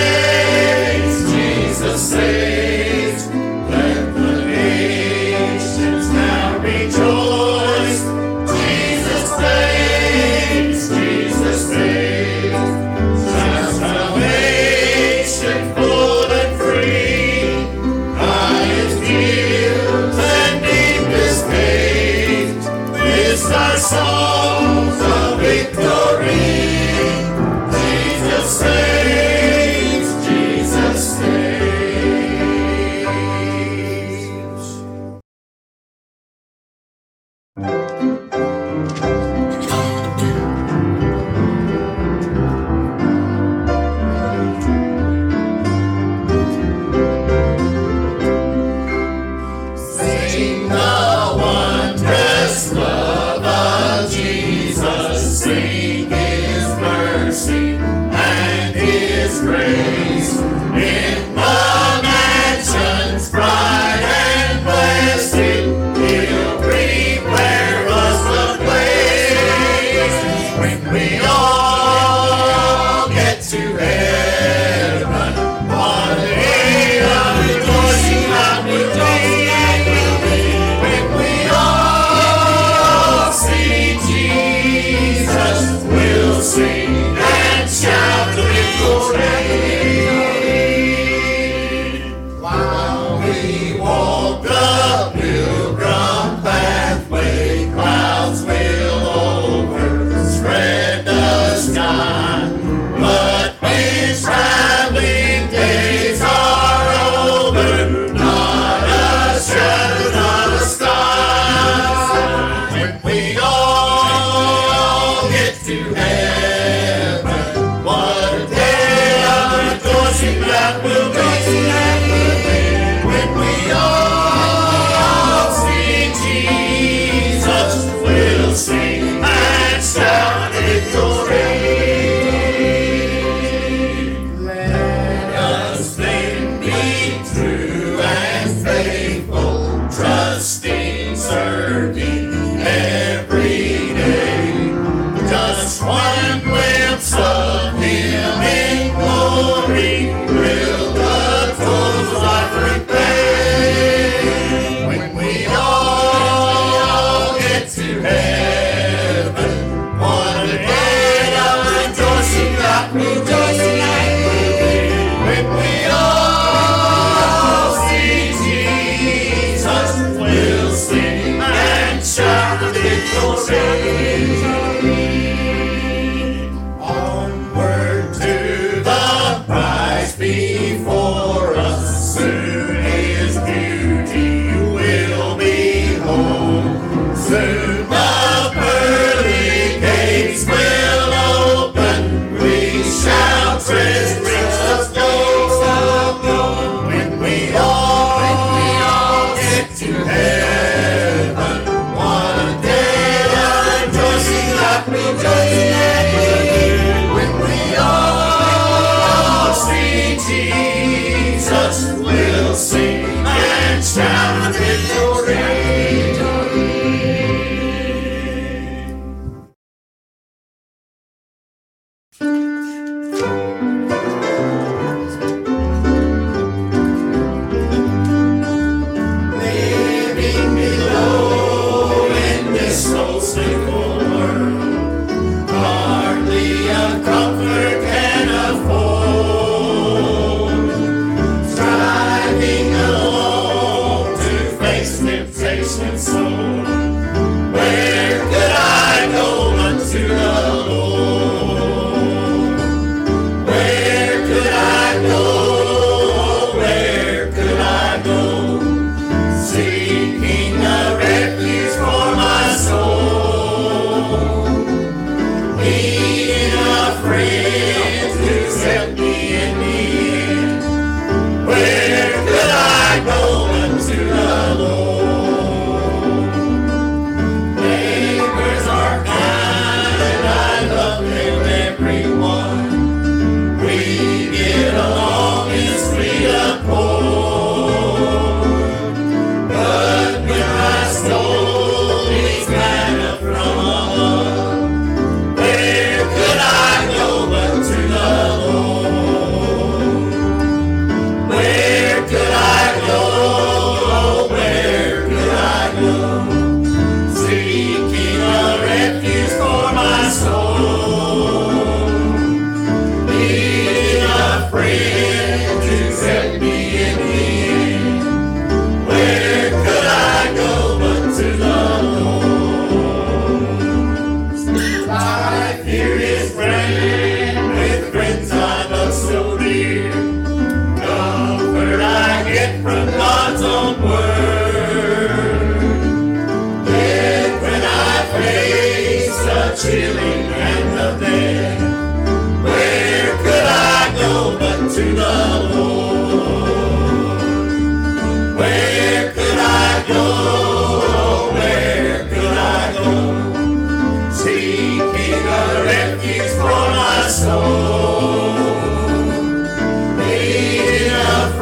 Comfort can afford. Try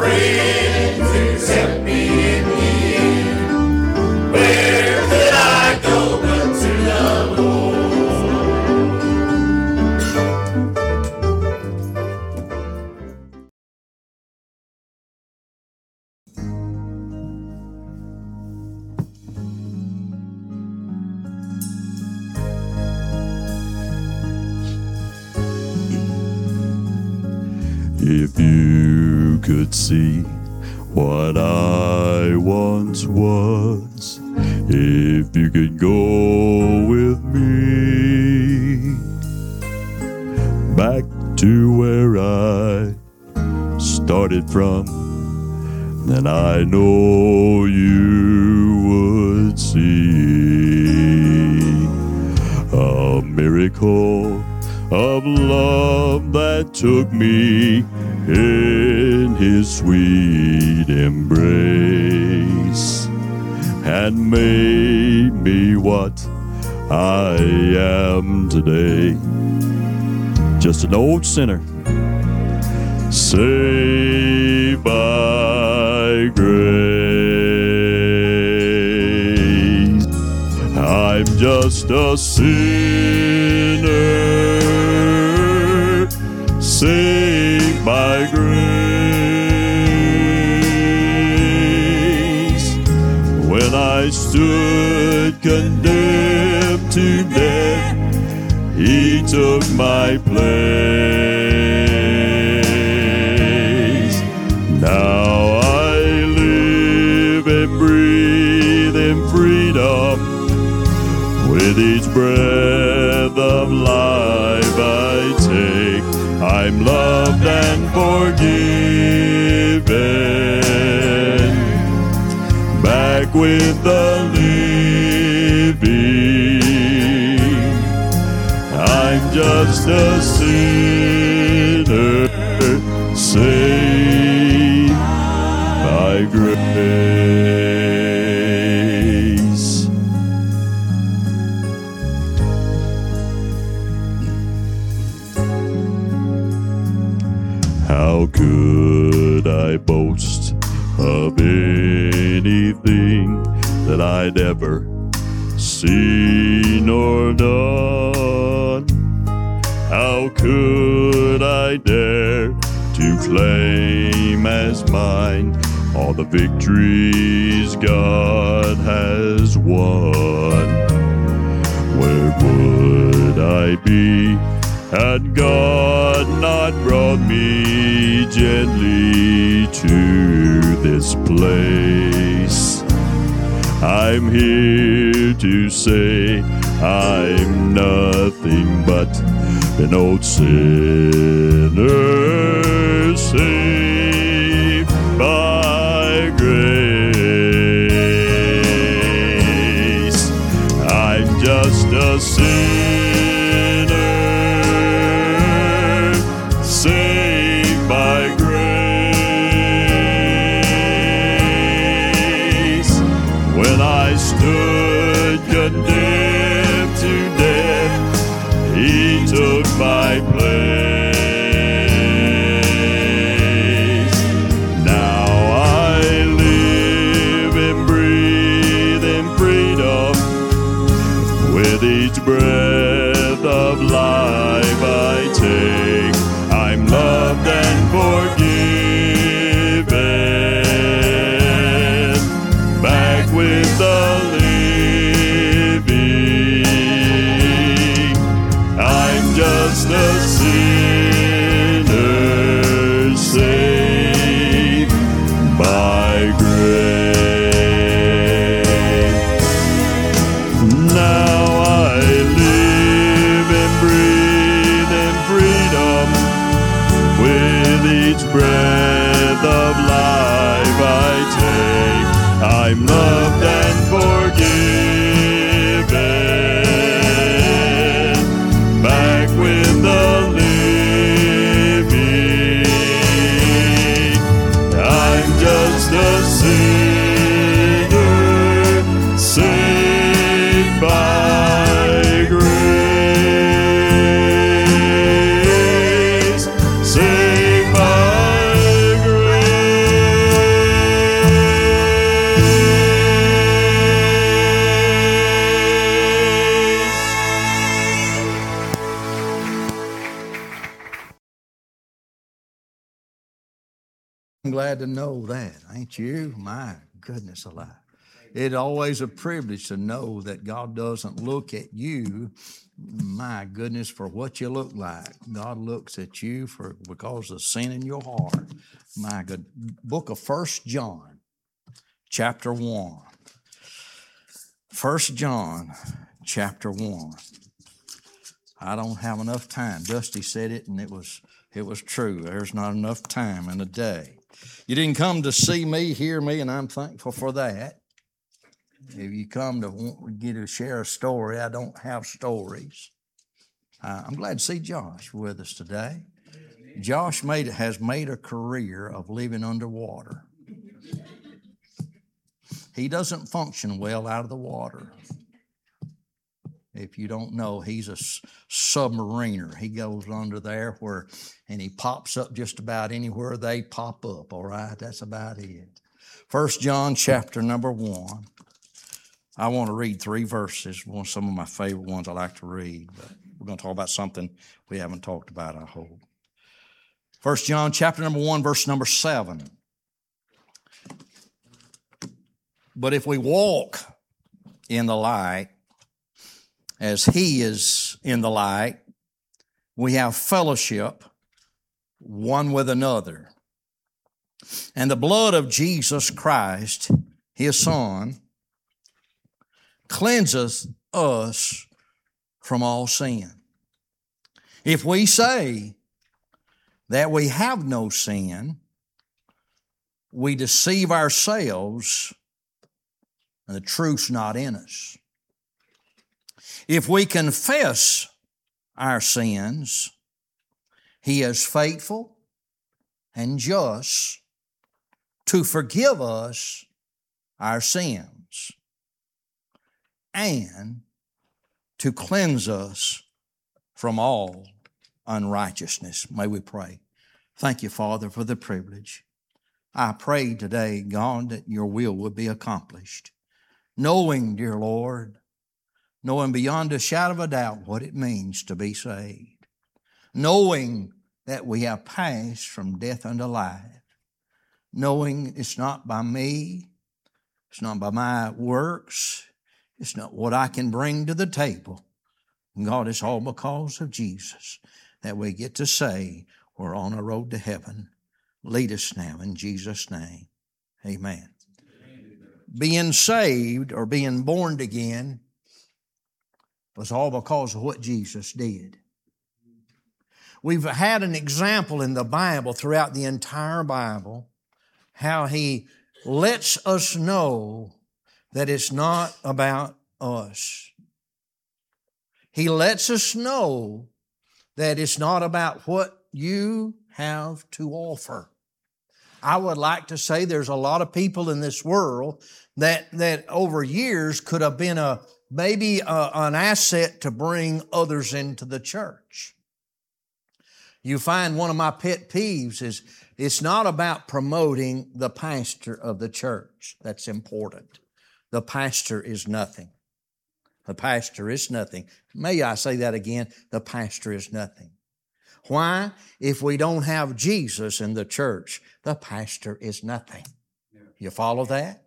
friends accept me in the end. Where could I go but to the Lord? If you could see what I once was, if you could go with me back to where I started from, then I know you would see a miracle of love that took me in his sweet embrace and made me what I am today. Just an old sinner saved by grace. I'm just a sinner saved by grace. When I stood condemned to death, he took my place. Now I live and breathe in freedom. With each breath of life I take, I'm loved and forgiven. Back with the living, I'm just a sinner saved by grace. How could I boast of anything that I'd ever seen or done? How could I dare to claim as mine all the victories God has won? Where would I be had God not brought me gently to this place? I'm here to say I'm nothing but an old sinner saved by grace. I'm just a sinner saved by grace. When I stood condemned to death, he took my place. I'm glad to know that, ain't you? My goodness alive. It's always a privilege to know that God doesn't look at you, my goodness, for what you look like. God looks at you because of sin in your heart. My good. Book of 1 John, chapter 1. 1 John, chapter 1. I don't have enough time. Dusty said it, and it was true. There's not enough time in a day. You didn't come to see me, hear me, and I'm thankful for that. If you come to want to share a story, I don't have stories. I'm glad to see Josh with us today. Josh has made a career of living underwater. He doesn't function well out of the water. If you don't know, he's a submariner. He goes under there and he pops up just about anywhere they pop up, all right? That's about it. 1 John chapter number 1. I want to read 3 verses, some of my favorite ones I like to read, but we're going to talk about something we haven't talked about, I hope. 1 John chapter number 1, verse number 7. But if we walk in the light, as He is in the light, we have fellowship one with another. And the blood of Jesus Christ, His Son, cleanseth us from all sin. If we say that we have no sin, we deceive ourselves, and the truth's not in us. If we confess our sins, He is faithful and just to forgive us our sins and to cleanse us from all unrighteousness. May we pray. Thank you, Father, for the privilege. I pray today, God, that your will would be accomplished. Knowing, dear Lord, knowing beyond a shadow of a doubt what it means to be saved. Knowing that we have passed from death unto life. Knowing it's not by me, it's not by my works, it's not what I can bring to the table. God, it's all because of Jesus that we get to say we're on a road to heaven. Lead us now in Jesus' name. Amen. Being saved or being born again was all because of what Jesus did. We've had an example in the Bible, throughout the entire Bible, how He lets us know that it's not about us. He lets us know that it's not about what you have to offer. I would like to say there's a lot of people in this world that over years could have been maybe an asset to bring others into the church. You find one of my pet peeves is it's not about promoting the pastor of the church. That's important. The pastor is nothing. The pastor is nothing. May I say that again? The pastor is nothing. Why? If we don't have Jesus in the church, the pastor is nothing. You follow that?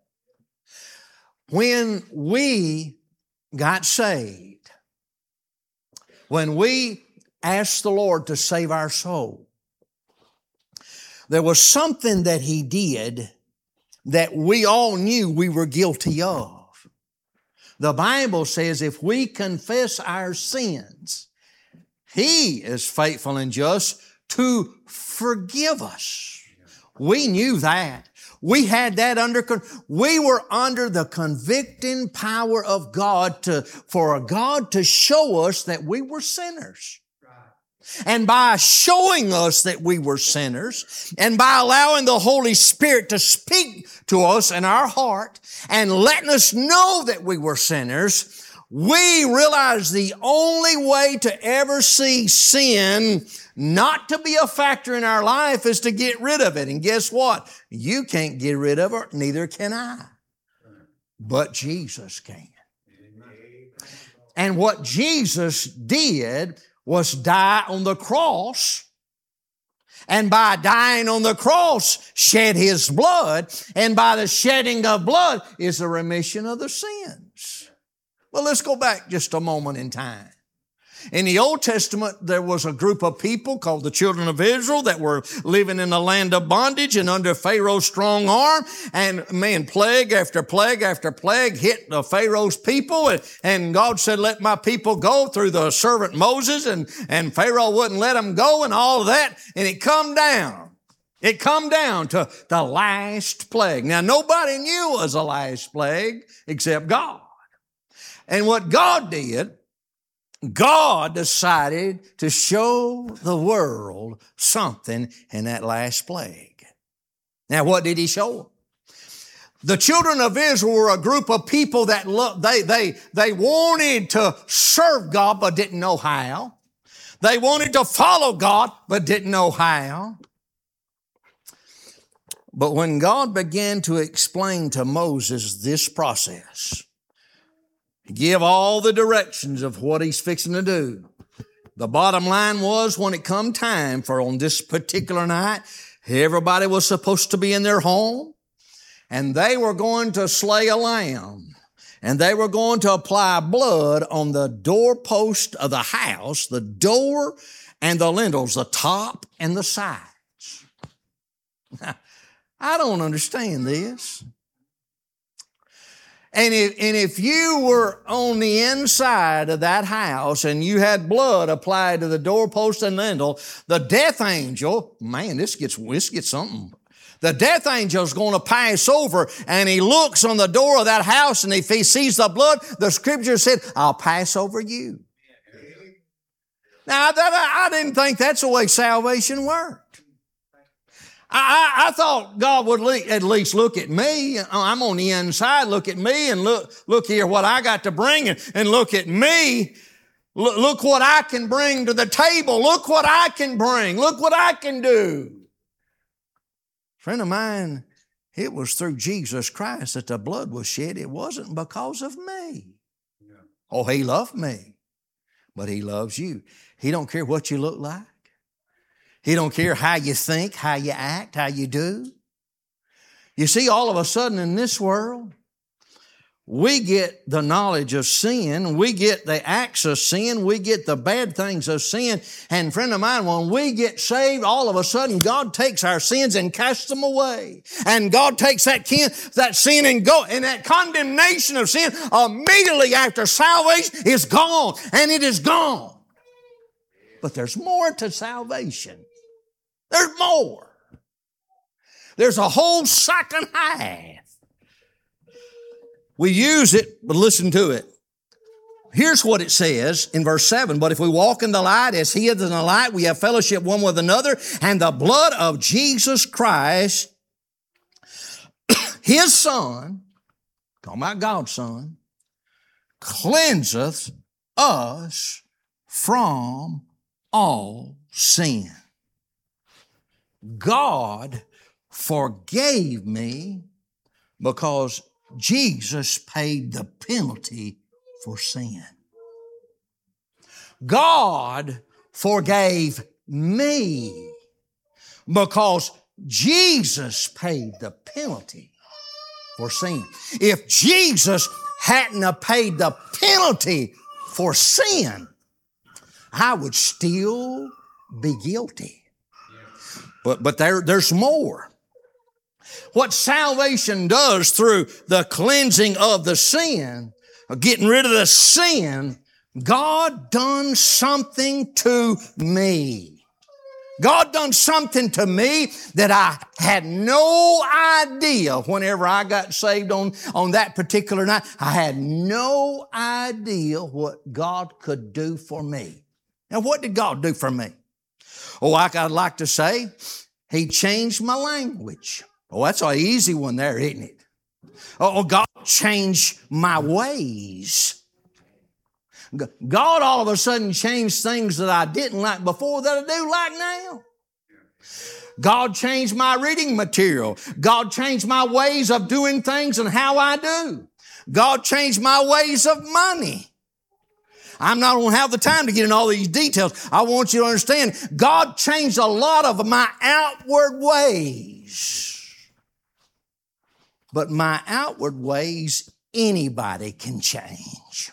When we got saved, when we asked the Lord to save our soul, there was something that He did that we all knew we were guilty of. The Bible says if we confess our sins, He is faithful and just to forgive us. We knew that. We had that we were under the convicting power of God for God to show us that we were sinners. And by showing us that we were sinners, and by allowing the Holy Spirit to speak to us in our heart, and letting us know that we were sinners, we realized the only way to ever see sin not to be a factor in our life is to get rid of it. And guess what? You can't get rid of it, neither can I. But Jesus can. And what Jesus did was die on the cross and by dying on the cross shed His blood, and by the shedding of blood is the remission of the sins. Well, let's go back just a moment in time. In the Old Testament, there was a group of people called the children of Israel that were living in the land of bondage and under Pharaoh's strong arm. And man, plague after plague after plague hit the Pharaoh's people. And God said, let my people go through the servant Moses. And Pharaoh wouldn't let them go and all of that. And it come down. It come down to the last plague. Now, nobody knew it was the last plague except God. And what God did, God decided to show the world something in that last plague. Now, what did He show them? The children of Israel were a group of people that they wanted to serve God but didn't know how. They wanted to follow God but didn't know how. But when God began to explain to Moses this process, give all the directions of what He's fixing to do, the bottom line was, when it come time for on this particular night, everybody was supposed to be in their home, and they were going to slay a lamb, and they were going to apply blood on the doorpost of the house, the door and the lintels, the top and the sides. I don't understand this. And if you were on the inside of that house and you had blood applied to the doorpost and lintel, the death angel, man, this gets something. The death angel is going to pass over, and he looks on the door of that house, and if he sees the blood, the Scripture said, I'll pass over you. Now, I didn't think that's the way salvation worked. I thought God would at least look at me. I'm on the inside. Look at me and look here what I got to bring, and look at me. Look what I can bring to the table. Look what I can bring. Look what I can do. A friend of mine, it was through Jesus Christ that the blood was shed. It wasn't because of me. Oh, He loved me, but He loves you. He don't care what you look like. He don't care how you think, how you act, how you do. You see, all of a sudden in this world, we get the knowledge of sin, we get the acts of sin, we get the bad things of sin. And friend of mine, when we get saved, all of a sudden God takes our sins and casts them away. And God takes that sin and that condemnation of sin immediately after salvation is gone. And it is gone. But there's more to salvation. There's more. There's a whole second half. We use it, but listen to it. Here's what it says in verse 7. But if we walk in the light as He is in the light, we have fellowship one with another, and the blood of Jesus Christ, His Son, talking about God's Son, cleanseth us from all sin. God forgave me because Jesus paid the penalty for sin. God forgave me because Jesus paid the penalty for sin. If Jesus hadn't have paid the penalty for sin, I would still be guilty. But there's more. What salvation does through the cleansing of the sin, getting rid of the sin, God done something to me. God done something to me that I had no idea whenever I got saved on that particular night. I had no idea what God could do for me. Now, what did God do for me? Oh, I'd like to say, He changed my language. Oh, that's an easy one there, isn't it? Oh, God changed my ways. God all of a sudden changed things that I didn't like before that I do like now. God changed my reading material. God changed my ways of doing things and how I do. God changed my ways of money. I'm not going to have the time to get in all these details. I want you to understand, God changed a lot of my outward ways. But my outward ways, anybody can change.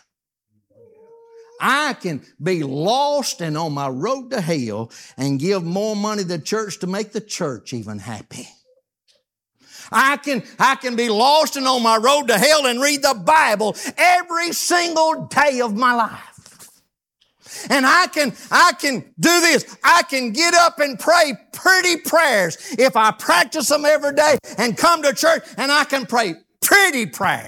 I can be lost and on my road to hell and give more money to the church to make the church even happy. I can be lost and on my road to hell and read the Bible every single day of my life. And I can do this. I can get up and pray pretty prayers if I practice them every day and come to church, and I can pray pretty prayers.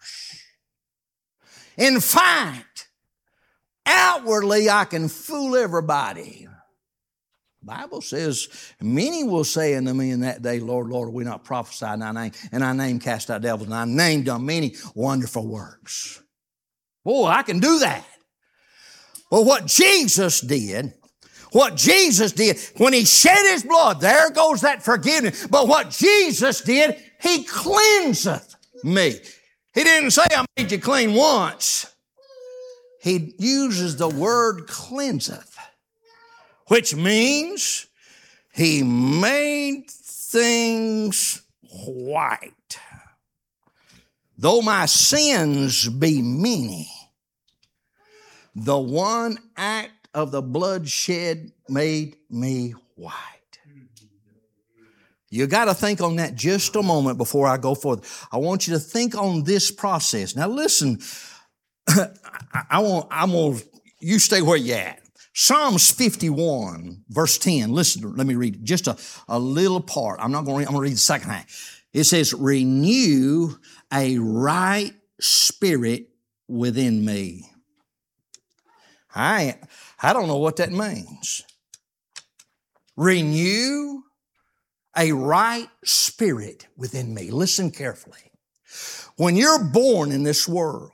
In fact, outwardly I can fool everybody. The Bible says, many will say unto me in that day, Lord, Lord, have we not prophesied in thy name? And thy name cast out devils, and thy name done many wonderful works. Oh, I can do that. But what Jesus did, when He shed His blood, there goes that forgiveness. But what Jesus did, He cleanseth me. He didn't say, I made you clean once. He uses the word cleanseth, which means He made things white. Though my sins be many, the one act of the bloodshed made me white. You got to think on that just a moment before I go forward. I want you to think on this process. Now listen, you stay where you're at. Psalms 51, verse 10. Listen, let me read it. Just a little part. I'm going to read the second half. It says, renew a right spirit within me. I don't know what that means. Renew a right spirit within me. Listen carefully. When you're born in this world,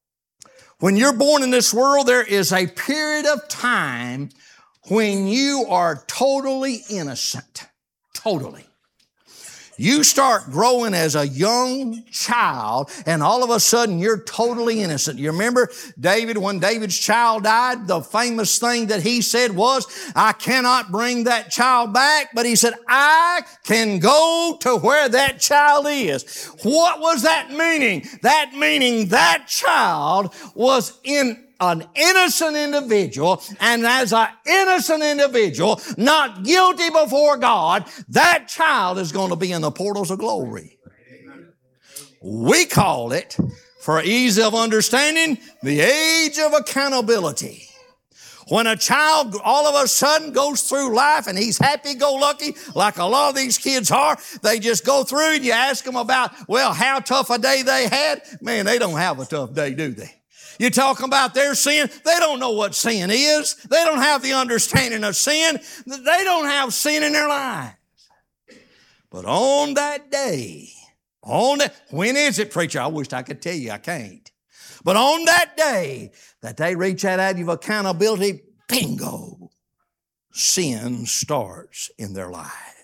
there is a period of time when you are totally innocent. Totally. You start growing as a young child, and all of a sudden you're totally innocent. You remember David, when David's child died, the famous thing that he said was, I cannot bring that child back, but he said, I can go to where that child is. What was that meaning? That meaning that child was an innocent individual, and as an innocent individual, not guilty before God, that child is going to be in the portals of glory. We call it, for ease of understanding, the age of accountability. When a child all of a sudden goes through life and he's happy-go-lucky, like a lot of these kids are, they just go through and you ask them about, well, how tough a day they had. Man, they don't have a tough day, do they? You talk about their sin, they don't know what sin is. They don't have the understanding of sin. They don't have sin in their lives. But on that day, when is it, preacher? I wish I could tell you, I can't. But on that day that they reach that age of accountability, bingo, sin starts in their life.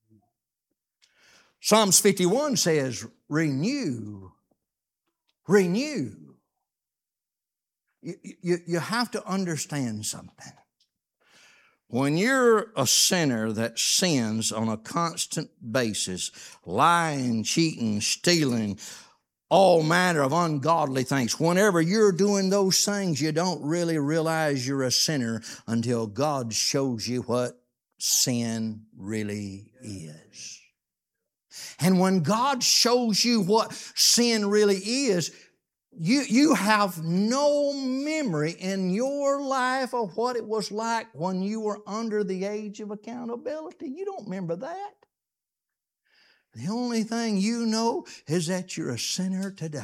Psalms 51 says, renew. You have to understand something. When you're a sinner that sins on a constant basis, lying, cheating, stealing, all manner of ungodly things, whenever you're doing those things, you don't really realize you're a sinner until God shows you what sin really is. And when God shows you what sin really is, you have no memory in your life of what it was like when you were under the age of accountability. You don't remember that. The only thing you know is that you're a sinner today.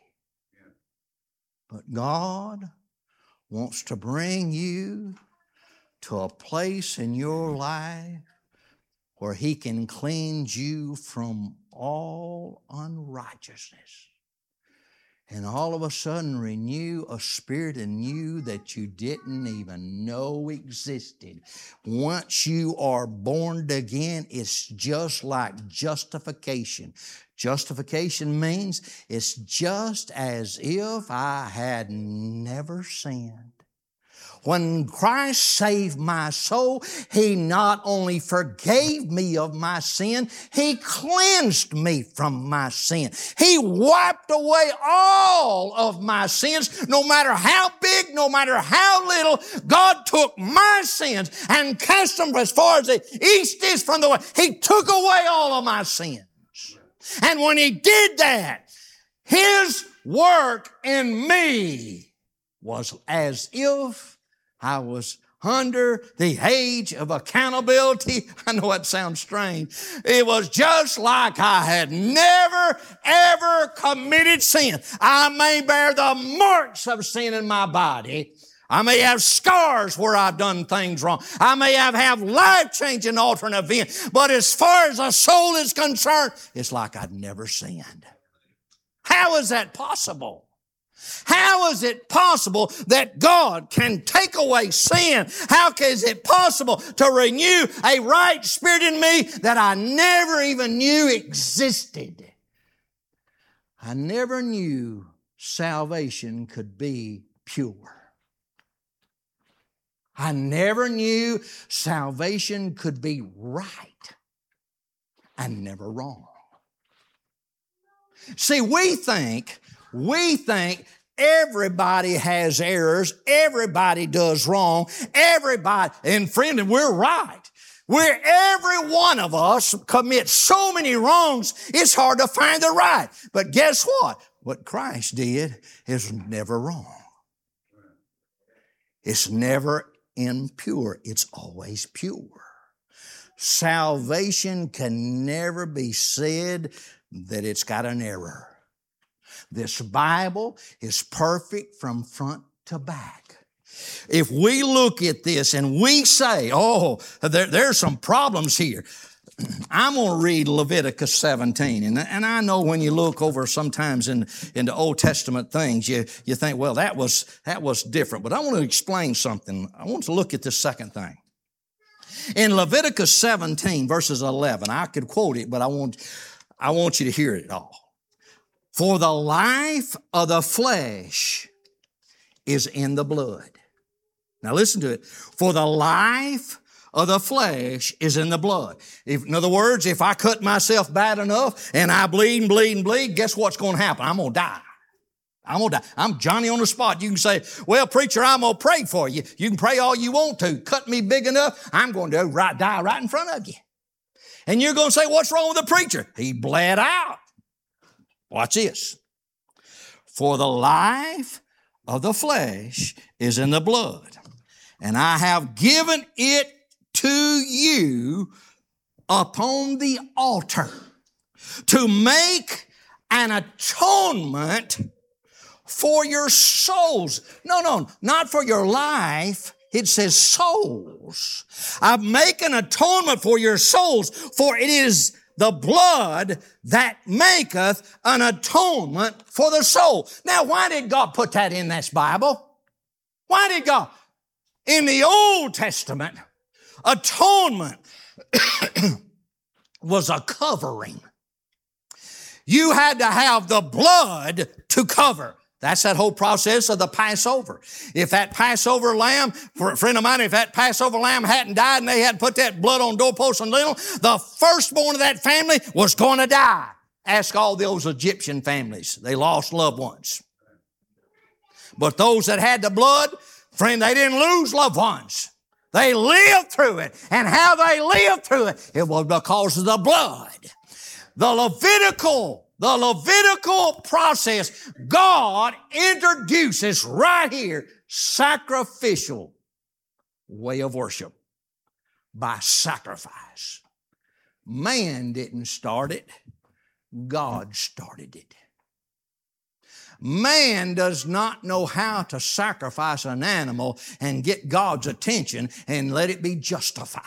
But God wants to bring you to a place in your life where He can cleanse you from all unrighteousness. And all of a sudden renew a spirit in you that you didn't even know existed. Once you are born again, it's just like justification. Justification means it's just as if I had never sinned. when Christ saved my soul, He not only forgave me of my sin, He cleansed me from my sin. He wiped away all of my sins, no matter how big, no matter how little. God took my sins and cast them as far as the east is from the west. He took away all of my sins. And when He did that, His work in me was as if I was under the age of accountability. I know that sounds strange. It was just like I had never, ever committed sin. I may bear the marks of sin in my body. I may have scars where I've done things wrong. I may have life-changing, altering events. But as far as the soul is concerned, it's like I'd never sinned. How is that possible? How is it possible that God can take away sin? How is it possible to renew a right spirit in me that I never even knew existed? I never knew salvation could be pure. I never knew salvation could be right and never wrong. See, we think everybody has errors, everybody does wrong, everybody, and friend, we're right. Every one of us commits so many wrongs, it's hard to find the right. But guess what? What Christ did is never wrong. It's never impure. It's always pure. Salvation can never be said that it's got an error. This Bible is perfect from front to back. If we look at this and we say, there's some problems here, I'm going to read Leviticus 17. And I know when you look over sometimes in the Old Testament things, you think, well, that was different. But I want to explain something. I want to look at this second thing. In Leviticus 17, verses 11, I could quote it, but I want you to hear it all. For the life of the flesh is in the blood. Now listen to it. For the life of the flesh is in the blood. In other words, if I cut myself bad enough and I bleed and bleed and bleed, guess what's going to happen? I'm going to die. I'm going to die. I'm Johnny on the spot. You can say, well, preacher, I'm going to pray for you. You can pray all you want to. Cut me big enough, I'm going to die right in front of you. And you're going to say, what's wrong with the preacher? He bled out. Watch this. For the life of the flesh is in the blood, and I have given it to you upon the altar to make an atonement for your souls. No, not for your life. It says souls. I make an atonement for your souls, for it is the blood that maketh an atonement for the soul. Now, why did God put that in this Bible? Why did God? In the Old Testament, atonement was a covering. You had to have the blood to cover. That's that whole process of the Passover. If that Passover lamb, for a friend of mine, if that Passover lamb hadn't died and they hadn't put that blood on doorpost and lintel, the firstborn of that family was going to die. Ask all those Egyptian families. They lost loved ones. But those that had the blood, friend, they didn't lose loved ones. They lived through it. And how they lived through it, it was because of the blood. The Levitical process, God introduces right here sacrificial way of worship by sacrifice. Man didn't start it. God started it. Man does not know how to sacrifice an animal and get God's attention and let it be justified.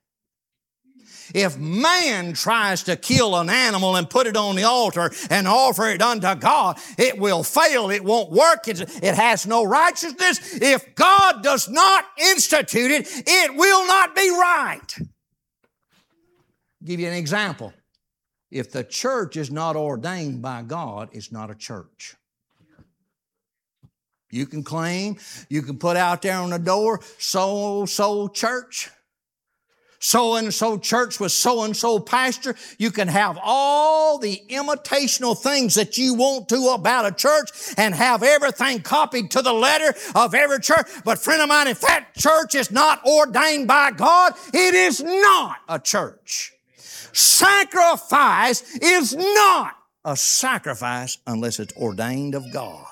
If man tries to kill an animal and put it on the altar and offer it unto God, it will fail. It won't work. It has no righteousness. If God does not institute it, it will not be right. I'll give you an example. If the church is not ordained by God, it's not a church. You can claim, you can put out there on the door, so-and-so church, so-and-so church with so-and-so pastor. You can have all the imitational things that you want to about a church and have everything copied to the letter of every church. But friend of mine, if that church is not ordained by God, it is not a church. Sacrifice is not a sacrifice unless it's ordained of God.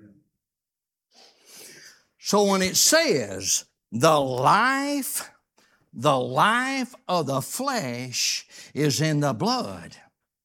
So when it says the life of the flesh is in the blood,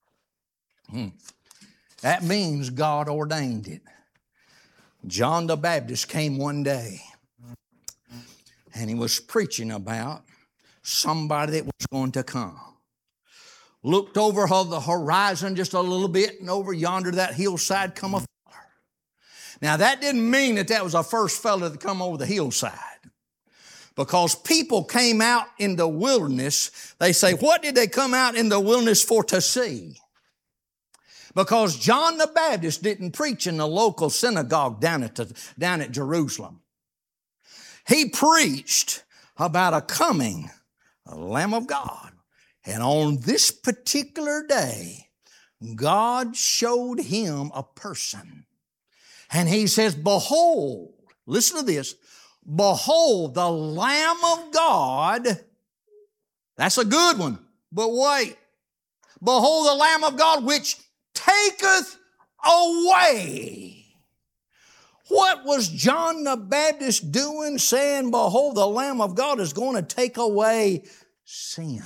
that means God ordained it. John the Baptist came one day and he was preaching about somebody that was going to come. Looked over the horizon just a little bit, and over yonder that hillside come a feller. Now that didn't mean that was the first fella to come over the hillside. Because people came out in the wilderness, they say, what did they come out in the wilderness for to see? Because John the Baptist didn't preach in the local synagogue down at Jerusalem. He preached about a Lamb of God. And on this particular day, God showed him a person. And he says, behold, listen to this, behold the Lamb of God. That's a good one. But wait, behold the Lamb of God which taketh away. What was John the Baptist doing saying, behold the Lamb of God is going to take away sin?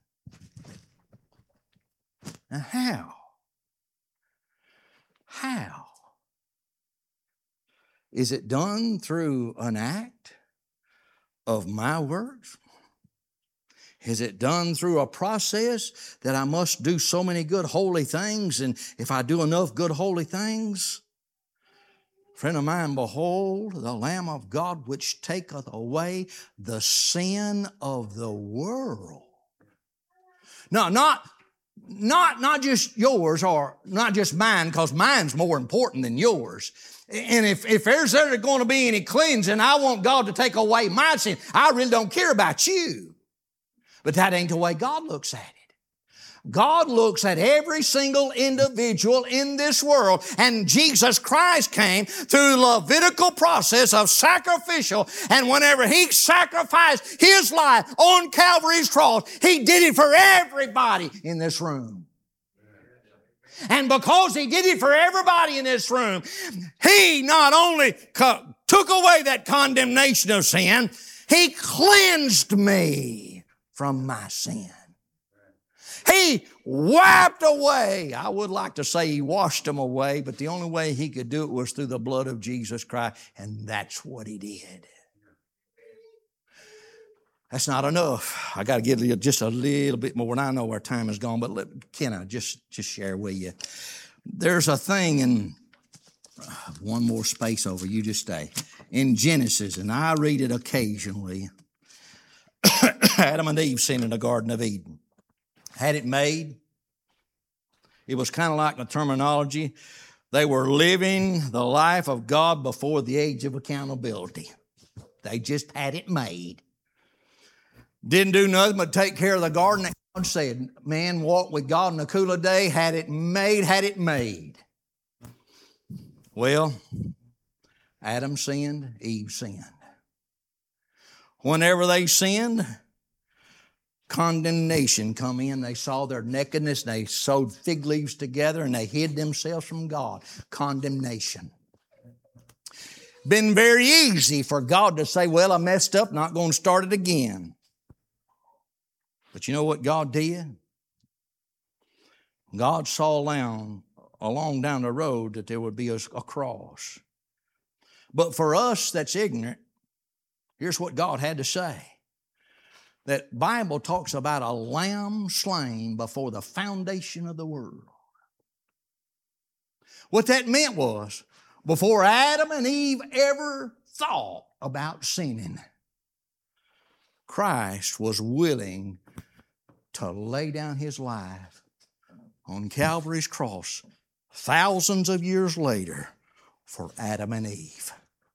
Now how? How? Is it done through an act of my works? Is it done through a process that I must do so many good holy things, and if I do enough good holy things? Friend of mine, behold the Lamb of God which taketh away the sin of the world. No, not just yours or not just mine, because mine's more important than yours. And if there's ever going to be any cleansing, I want God to take away my sin. I really don't care about you. But that ain't the way God looks at it. God looks at every single individual in this world, and Jesus Christ came through the Levitical process of sacrificial, and whenever He sacrificed His life on Calvary's cross, He did it for everybody in this room. And because He did it for everybody in this room, He not only took away that condemnation of sin, He cleansed me from my sin. He wiped away. I would like to say He washed them away, but the only way He could do it was through the blood of Jesus Christ, and that's what He did. That's not enough. I got to give you just a little bit more, and I know our time is gone, but can I just share with you? There's a thing in one more space over, you just stay. In Genesis, and I read it occasionally, Adam and Eve sinned in the Garden of Eden. Had it made. It was kind of like the terminology. They were living the life of God before the age of accountability. They just had it made. Didn't do nothing but take care of the garden that God said. Man walked with God in the cool of day, had it made. Well, Adam sinned, Eve sinned. Whenever they sinned, condemnation come in. They saw their nakedness, and they sewed fig leaves together, and they hid themselves from God. Condemnation. Been very easy for God to say, well, I messed up, not going to start it again. But you know what God did? God saw along down the road that there would be a cross. But for us that's ignorant, here's what God had to say. That Bible talks about a lamb slain before the foundation of the world. What that meant was, before Adam and Eve ever thought about sinning, Christ was willing to lay down His life on Calvary's cross thousands of years later for Adam and Eve.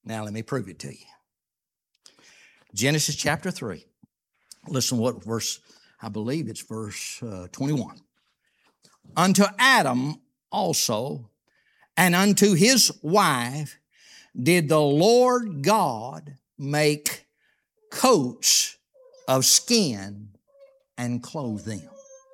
Now let me prove it to you. Genesis chapter 3. Listen what verse, I believe it's verse 21. Unto Adam also, and unto his wife, did the Lord God make coats of skin and clothe them.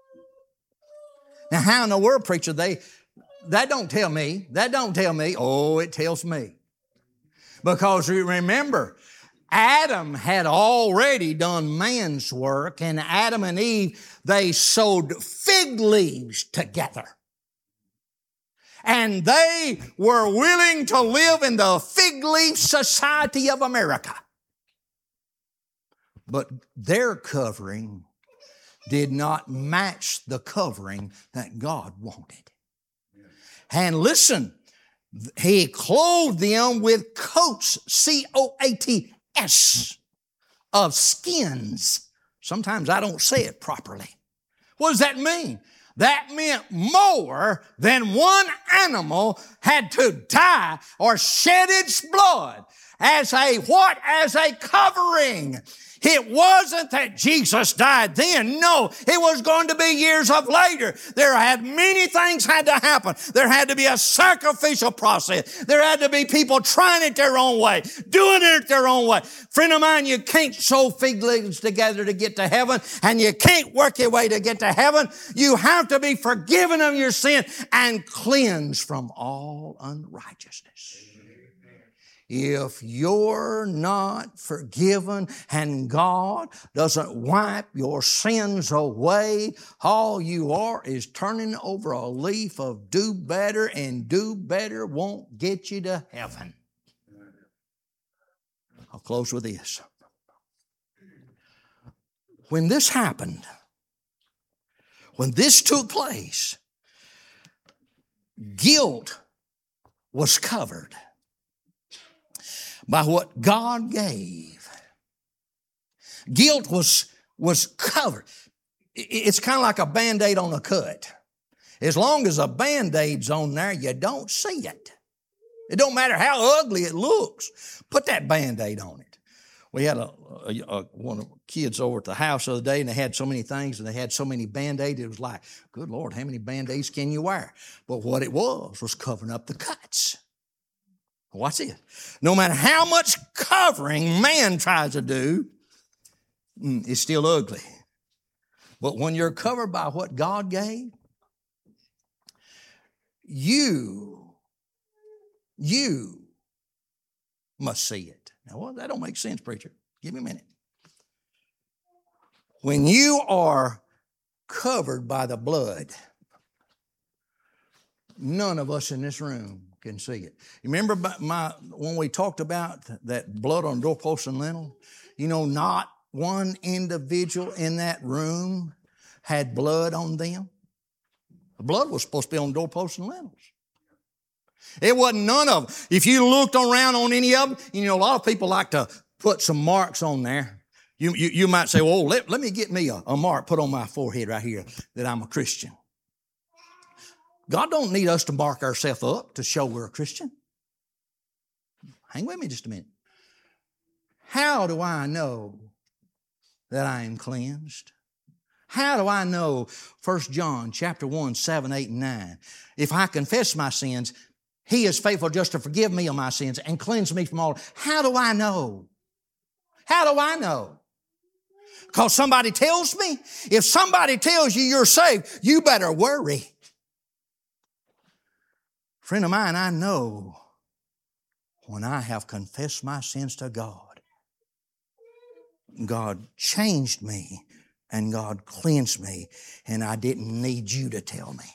Now, how in the world, preacher, that don't tell me. Oh, it tells me. Because remember, Adam had already done man's work, and Adam and Eve, they sewed fig leaves together. And they were willing to live in the fig leaf society of America. But their covering did not match the covering that God wanted. And listen, He clothed them with coats, C-O-A-T-S, of skins. Sometimes I don't say it properly. What does that mean? That meant more than one animal had to die or shed its blood as a what? As a covering. It wasn't that Jesus died then. No, it was going to be years of later. Many things had to happen. There had to be a sacrificial process. There had to be people trying it their own way, doing it their own way. Friend of mine, you can't sew fig leaves together to get to heaven, and you can't work your way to get to heaven. You have to be forgiven of your sin and cleansed from all unrighteousness. If you're not forgiven and God doesn't wipe your sins away, all you are is turning over a leaf of do better, and do better won't get you to heaven. I'll close with this. When this happened, when this took place, guilt was covered by what God gave. Guilt was covered. It's kind of like a Band-Aid on a cut. As long as a Band-Aid's on there, you don't see it. It don't matter how ugly it looks. Put that Band-Aid on it. We had one of the kids over at the house the other day, and they had so many things, and they had so many Band-Aids. It was like, good Lord, how many Band-Aids can you wear? But what it was covering up the cuts. Watch it. No matter how much covering man tries to do, it's still ugly. But when you're covered by what God gave, you must see it. Now, well, that don't make sense, preacher. Give me a minute. When you are covered by the blood, none of us in this room can see it. You remember when we talked about that blood on doorpost and lintel? You know, not one individual in that room had blood on them. The blood was supposed to be on doorposts and lintels. It wasn't none of them. If you looked around on any of them, you know, a lot of people like to put some marks on there. You might say, well, let me get me a mark put on my forehead right here that I'm a Christian. God don't need us to mark ourselves up to show we're a Christian. Hang with me just a minute. How do I know that I am cleansed? How do I know 1 John chapter 1, 7, 8, and 9? If I confess my sins, He is faithful just to forgive me of my sins and cleanse me from all. How do I know? How do I know? Because somebody tells me. If somebody tells you you're saved, you better worry. Friend of mine, I know when I have confessed my sins to God, God changed me and God cleansed me, and I didn't need you to tell me.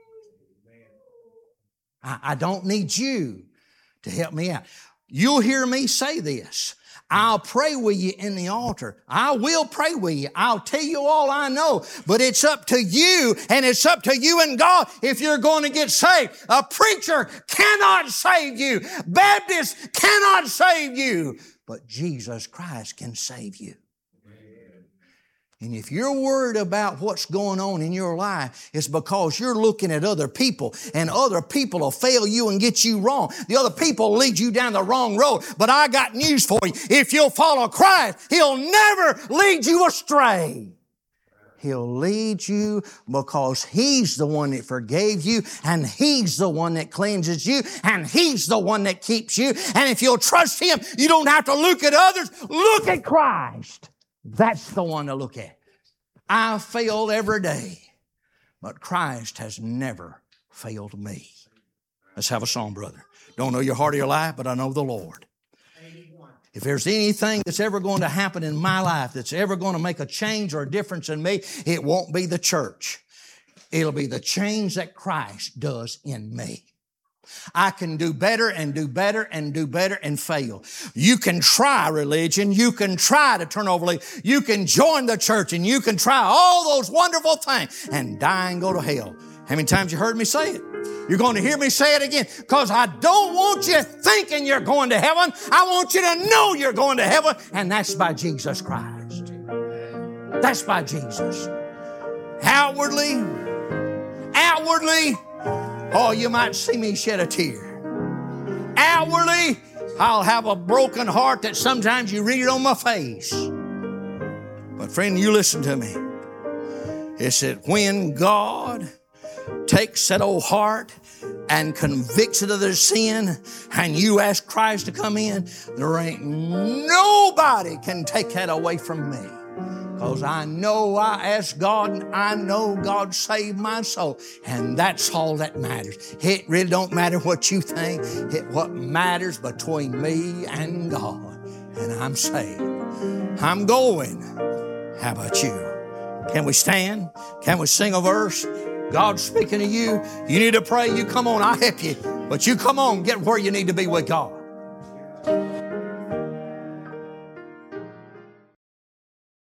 I don't need you to help me out. You'll hear me say this. I'll pray with you in the altar. I will pray with you. I'll tell you all I know. But it's up to you, and it's up to you and God if you're going to get saved. A preacher cannot save you. Baptists cannot save you. But Jesus Christ can save you. And if you're worried about what's going on in your life, it's because you're looking at other people, and other people will fail you and get you wrong. The other people will lead you down the wrong road. But I got news for you. If you'll follow Christ, He'll never lead you astray. He'll lead you because He's the one that forgave you, and He's the one that cleanses you, and He's the one that keeps you. And if you'll trust Him, you don't have to look at others. Look at Christ. That's the one to look at. I fail every day, but Christ has never failed me. Let's have a song, brother. Don't know your heart or your life, but I know the Lord. If there's anything that's ever going to happen in my life that's ever going to make a change or a difference in me, it won't be the church. It'll be the change that Christ does in me. I can do better and do better and do better and fail. You can try religion. You can try to turn over. You can join the church and you can try all those wonderful things and die and go to hell. How many times you heard me say it? You're going to hear me say it again, because I don't want you thinking you're going to heaven. I want you to know you're going to heaven, and that's by Jesus Christ. That's by Jesus. Outwardly, oh, you might see me shed a tear. Outwardly, I'll have a broken heart that sometimes you read it on my face. But friend, you listen to me. It's that when God takes that old heart and convicts it of their sin, and you ask Christ to come in, there ain't nobody can take that away from me. Because I know I asked God, and I know God saved my soul. And that's all that matters. It really don't matter what you think. What matters between me and God. And I'm saved. I'm going. How about you? Can we stand? Can we sing a verse? God's speaking to you. You need to pray. You come on, I'll help you. But you come on, get where you need to be with God.